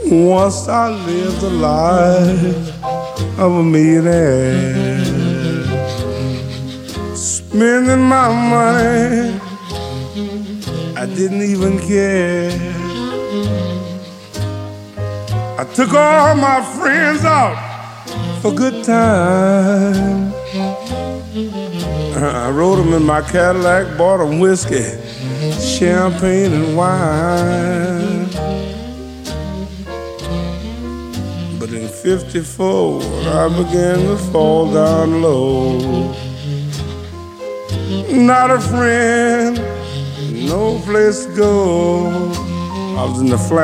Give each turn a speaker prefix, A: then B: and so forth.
A: Once I lived the life of a millionaire, spending my money, I didn't even care. I took all my friends out for good time. I rode them in my Cadillac, bought them whiskey, champagne and wine. But in '54, I began to fall down low. Not a friend, no place to go. I was in the flat.